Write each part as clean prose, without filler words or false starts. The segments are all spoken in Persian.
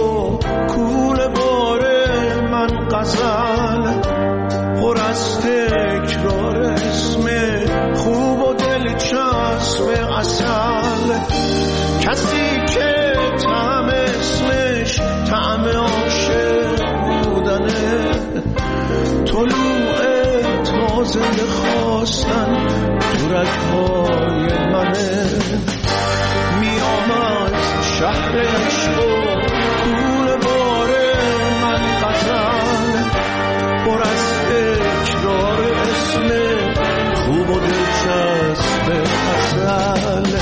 و کوله باره من غزل پر از تکرار اسم خوب و دلچسب اصل کسی که طعم اسمش طعم عاشق بودنه طلوع تازه خواستن تو رگ‌های منه میام از شهر عشق و کوله باره من غزل پر از تکرار اسم خوب و دلچسب اصل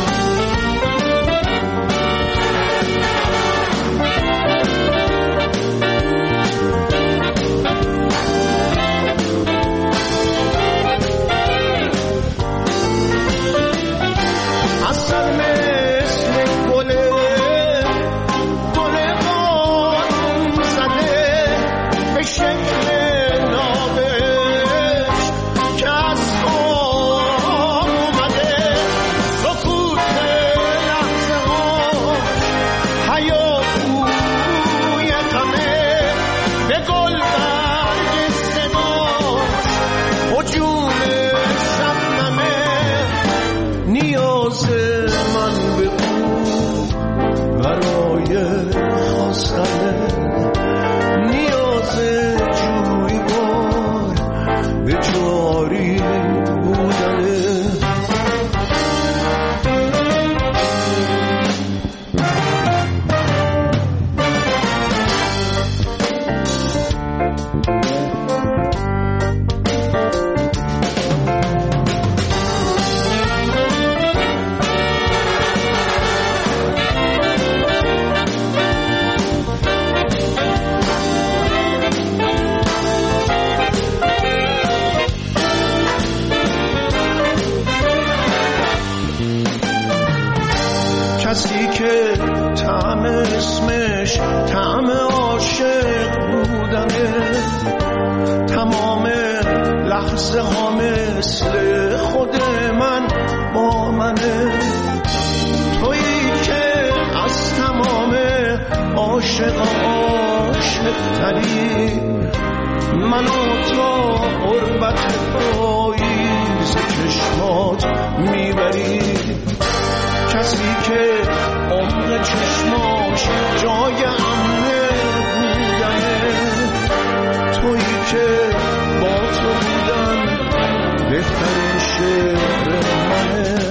کسی که طعم اسمش طعم عاشق بودنه تمام لحظه ها مثل خود من با منه تویی که از تمام عاشق تری منو تا قربت پاییز چشمات میبری کسی که عمق چشماش جای امنه بودنه تویی که با تو بودن بهترین شعر منه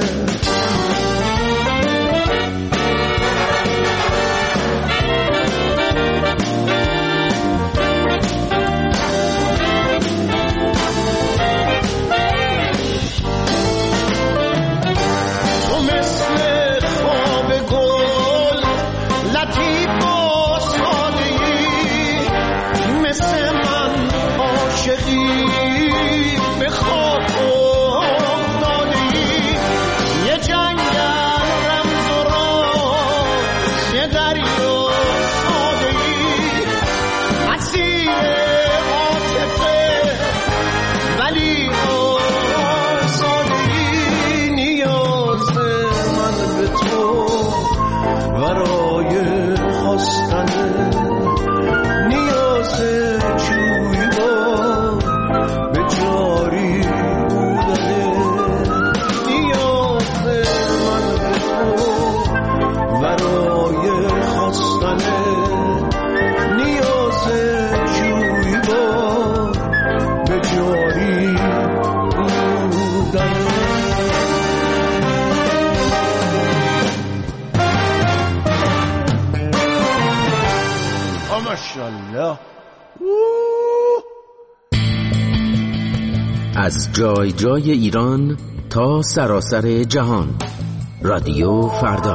از جای جای ایران تا سراسر جهان رادیو فردا.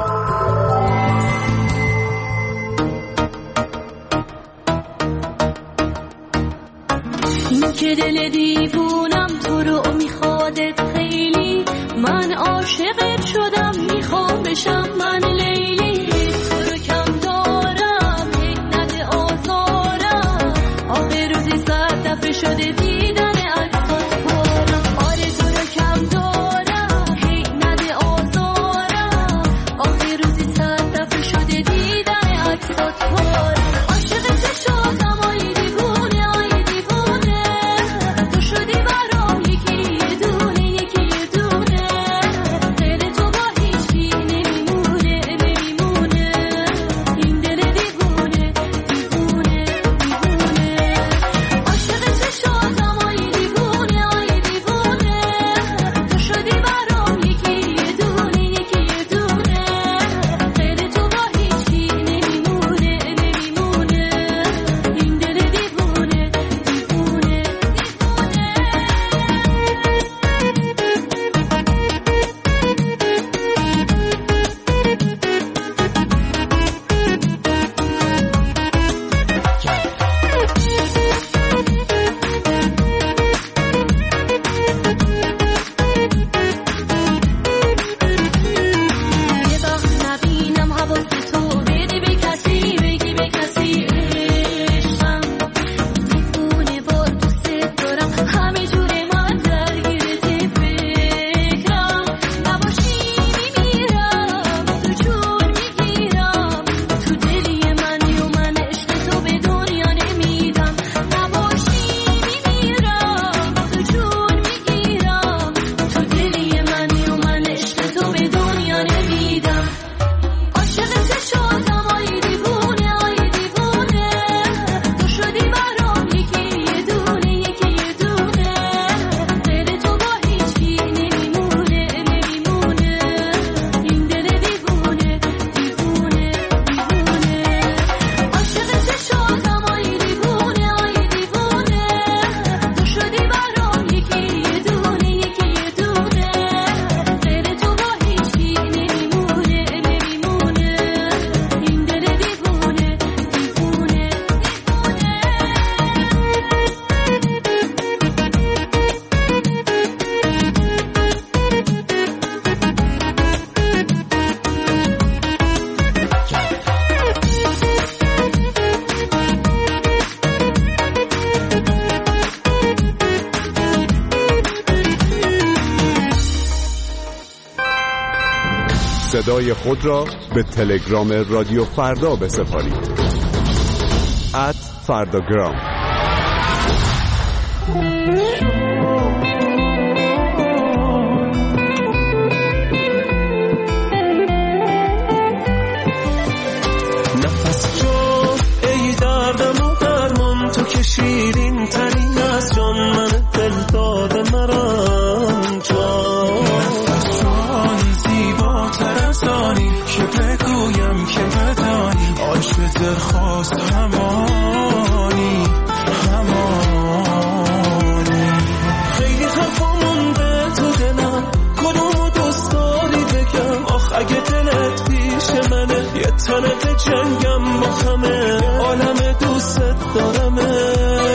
این که دل دیوونم تو رو میخوادت خیلی من عاشقت شدم میخوام بشم من لیلی تو رو کم دارم هی نده آزارم آخر روزی 100 دفعه شده دیدن عکسات پارم آره تو رو کم دارم هی نده آزارم آخر روزی 100 دفعه شده دیدن عکسات پارم صدای خود را به تلگرام رادیو فردا بسپارید. @فرداگرام. نفس جان ای دردم و درمان، تو که شیرین ترین از جان، من دل داده مران جان. نفس جان زیباتر از آنی که بگویم که بدانی، عاشق دل خواست همانی همانی. خیلی خفا مونده تو دلم، کدومو دوست داری بگم؟ آخ اگه دلت پیش منه، یه تنه به جنگم با همه عالم دوست دارمه.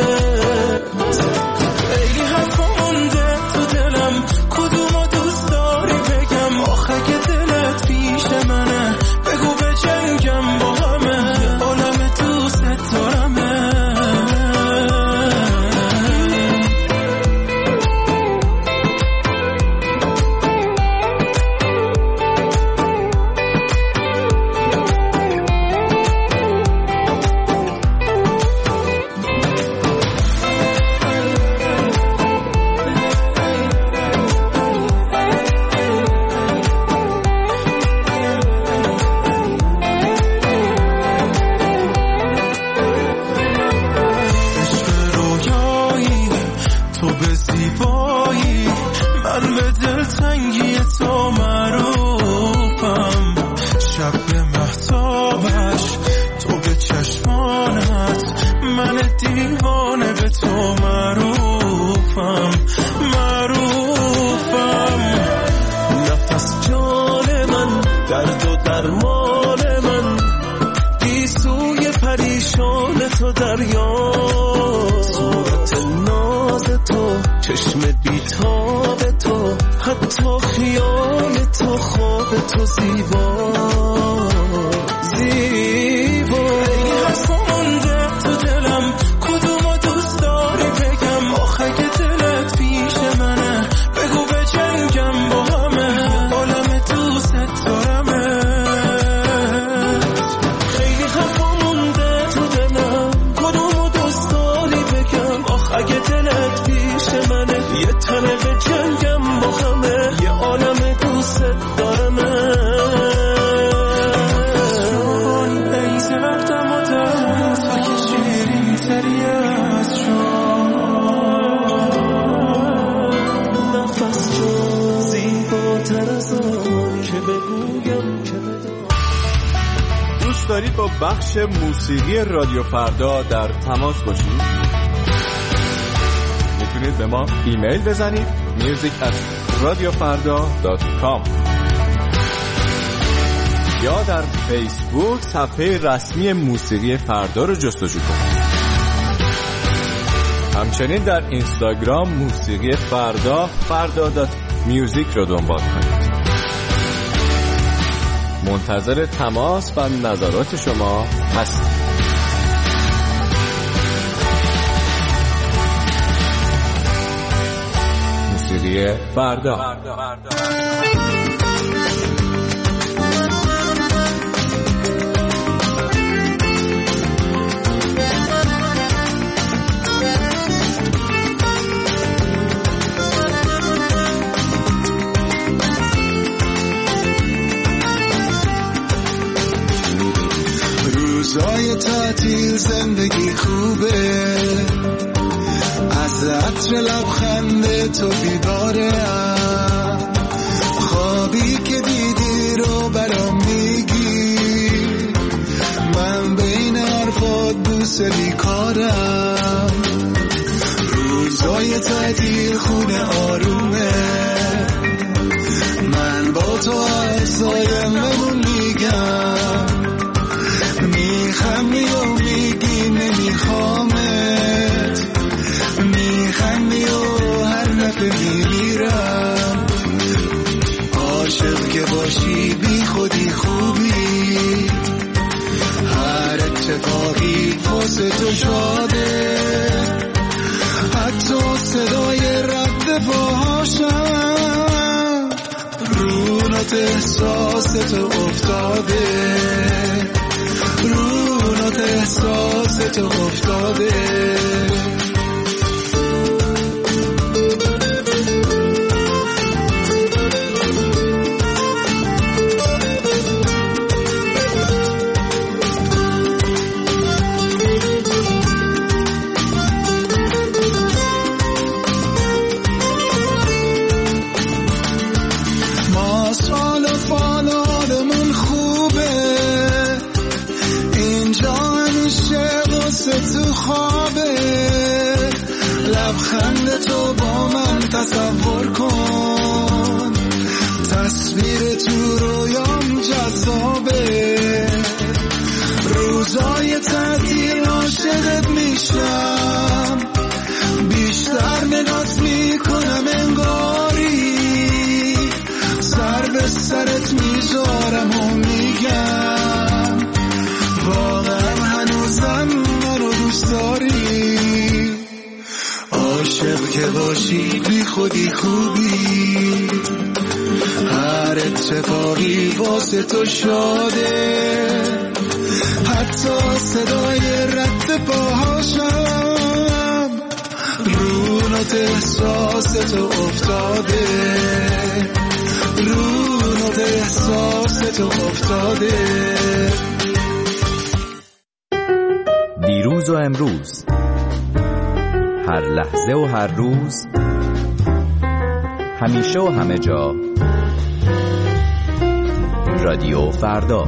خیلی حرفا مونده تو دلم، کدومو دوست داری بگم؟ آخ اگه دلت پیش منه، بگو به جنگم با همه عالم دوست دارمه. دارید با بخش موسیقی رادیو فردا در تماس باشید؟ میتونید به ما ایمیل بزنید music@radiofarda.com یا در فیسبوک صفحه رسمی موسیقی فردا رو جستجو کنید. همچنین در اینستاگرام موسیقی فردا.music رو دنبال کنید. منتظر تماس و نظرات شما هستم. موسیقی فردا. روزای تعطیل زندگی خوبه، از عطر لبخند تو بیدارم، خوابی که دیدی رو برام میگی، من بین حرفات بوسه بیکارم. روزای تعطیل خونه آرومه، من با تو از آینده‌مون میگم، میخندی و میگی نمیخوامت، میخندی و هر دفعه میمیرم. عاشق که باشی بی خودی خوبی، هر اتفاقی واسه تو شاده، حتی صدای رد پاهاشم رو نوت احساس تو افتاده، رو نوت احساس تو افتاده. لبخند تو با من تصور کن، تصویر تو رویام جذابه. روزای تعطیل عاشقت میشم، بیشتر نگات میکنم انگاری، سر به سرت میذارم و میگم واقعا هنوزم منو دوست داری. عاشق که باشی بی خودی خوبی، هر اتفاقی واسه تو شاده، حتی صدای رد پاهاشم رو نوت احساس تو افتاده، رو نوت احساس تو افتاده. دیروز و امروز، هر لحظه و هر روز، همیشه و همه جا، رادیو فردا.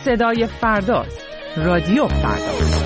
صدای فرداست. رادیو فردا.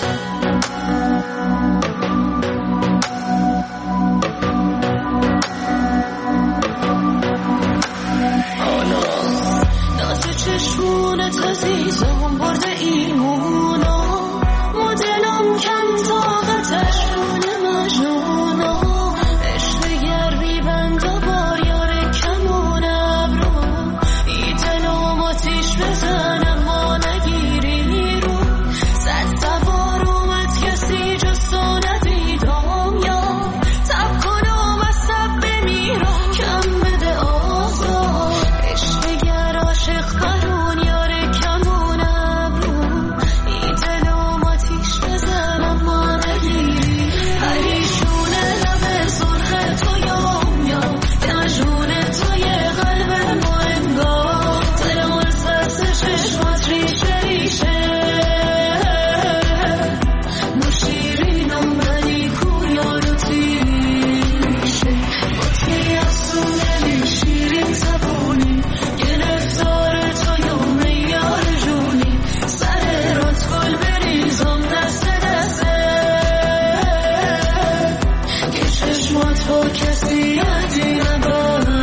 چشمونت عزیزم برده ایمونا مدلم کم طاقتش شونه مجنونا عشق گرمی بند و بار یار کمون ابرو ای دلم آتیش بزنم ما نگیری رو صد سوار اومد کسی جز تو ندیدم یا تب کنم از سب بمیرم کم بده آزاد عشق گر عاشق قرون یار کمون ابرو ای دلم آتیش بزنم ما نگیری پریشونه لب سرخ تو یام یا مجنون توی قلب ما انگار دلم از دست چشمات ریشه ریشه مشیرینم ولی کو یارو تیشه بطری افسونه شیرین زبونی گرفتار توی میار جونی سر رات گل بریزم دست دسته که چشمات با کسی عدی نباسته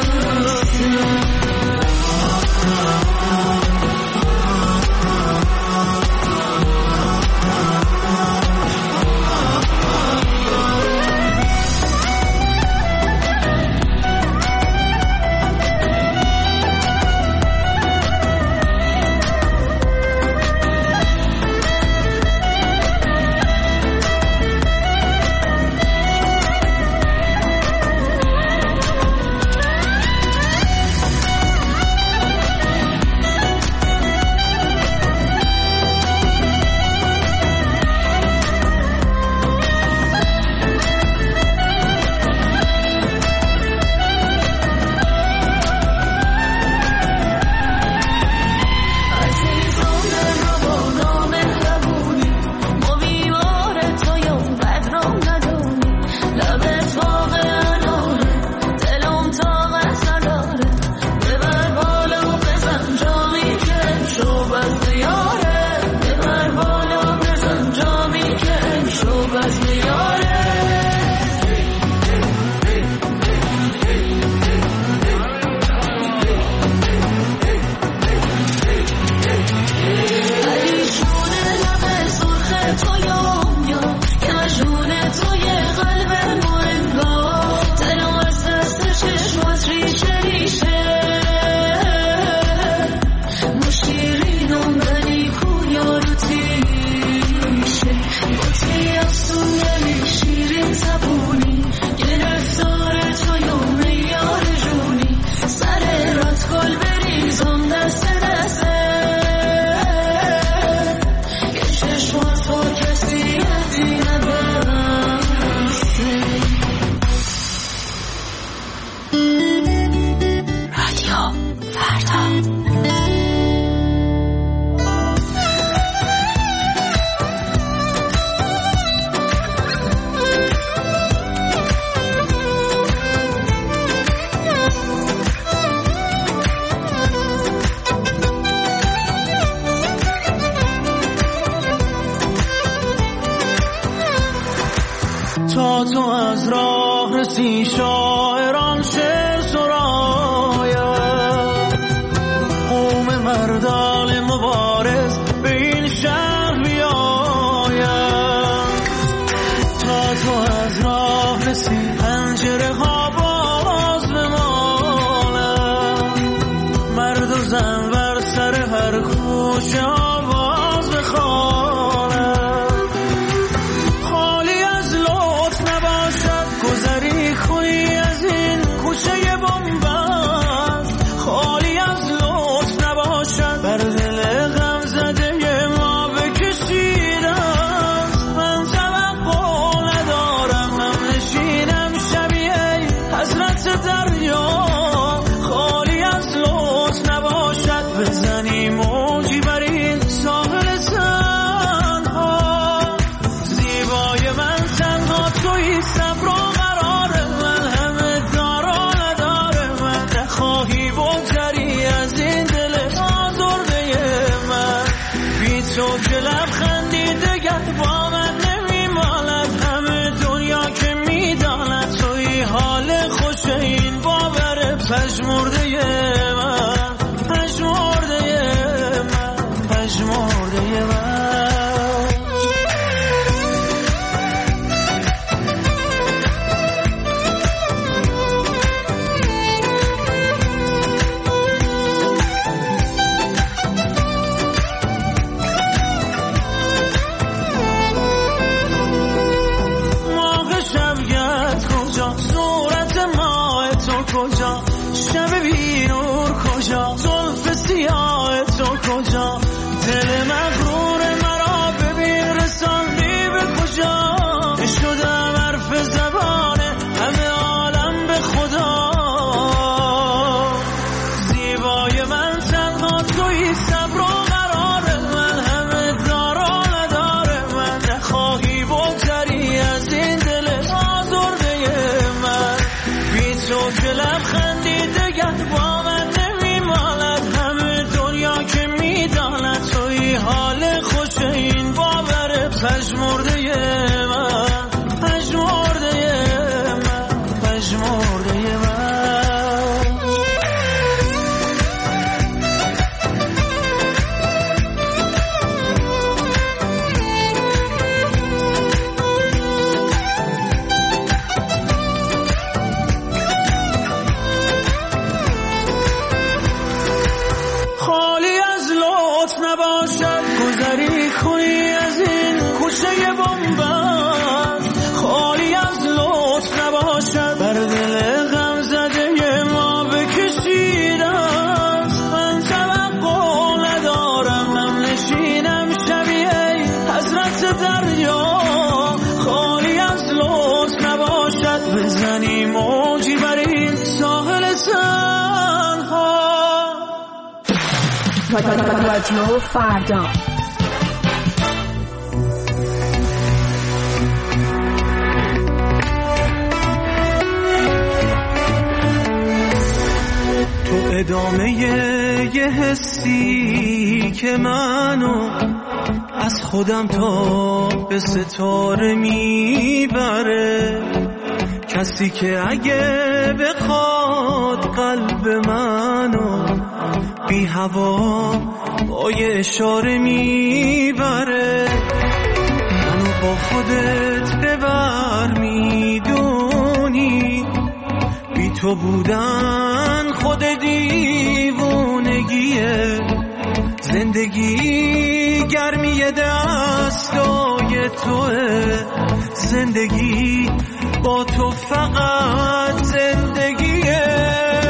تا تو از راه رسی شاعران شعر سراید قوم مردان مبارز به این شهر بیاید تا تو از راه رسی پنجره ها باز بماند مرد و زن بر سر هر کوچه آواز بخواند خالی از لطف نباشد گذری کنی از این کوچه بنبست خالی از لطف نباشد بر دل غم زده ما بکشید است من توقع ندارم هم نشینم شبیه کجا، شب بی نور کجا، زلف سیاه تو کجا، دل مغرور مرا ببین رساندی به کجا، شدم حرف زبان همه عالم به خدا، زیبای من تنها تویی، صبر و قرار من، همه دار و نداره من، نخواهی بگذری از این دل آزرده من، بی تو که لبخندی دگر با من نمیماند، همه دنیا که میداند توی حال خوش این باور پژمرده من، پژمرده من، پژمرده من. خالی از لطف نباشد گذری کنی از این کوچه بنبست، خالی از لطف نباشد بر دل غم زده ما بکشید است، من توقع ندارم هم نشینم شبیه حضرت دریا، خالی از لطف نباشد بزنی موجی بر این ساحل تنها. رادیو فردا. تو ادامه یه حسی که منو از خودم تا به ستاره میبره، کسی که اگه بخواد قلب منو بی هوا با یه اشاره میبره، منو با خودت ببر میدونی، بی تو بودن خود دیوونگیه، زندگی گرمی دستای توه، زندگی با تو فقط زندگیه.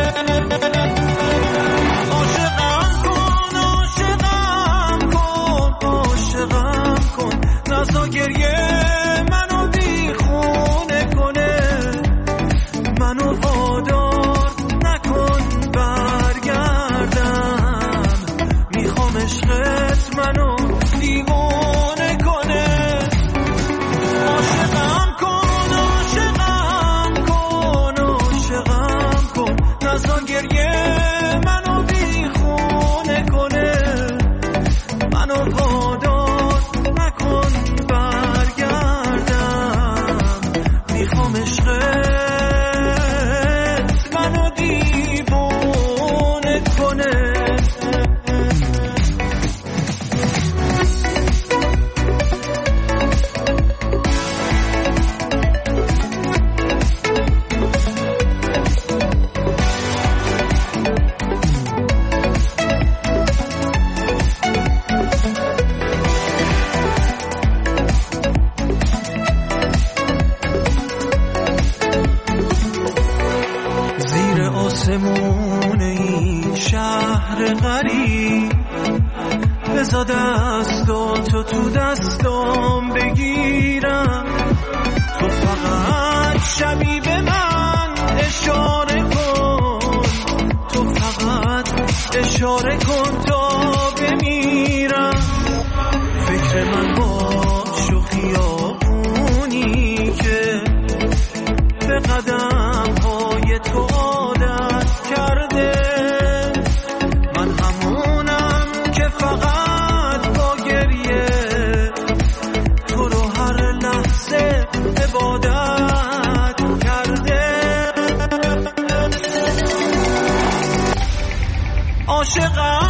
عاشقم کن عاشقم کن عاشقم کن، نزا گریه منو بیخونه کنه، منو وادار نکن برگردم، میخوام عشقت منو دیوونه کنه. عاشقم کن عاشقم کن عاشقم کن، نزا گریه منو بیخونه کنه، منو وادار نکن برگردم، میخوام عشقت منو دیوونه کنه. آسمون این شهر غریب بزا دستاتو تو دستام بگیرم، تو فقط شبی به من اشاره کن، تو فقط اشاره کن تا بمیرم، فکر من باش و خیابونی که به قدم های تو عادت کرده، من همونم که فقط با گریه تو رو هر لحظه عبادت کرده. عاشقم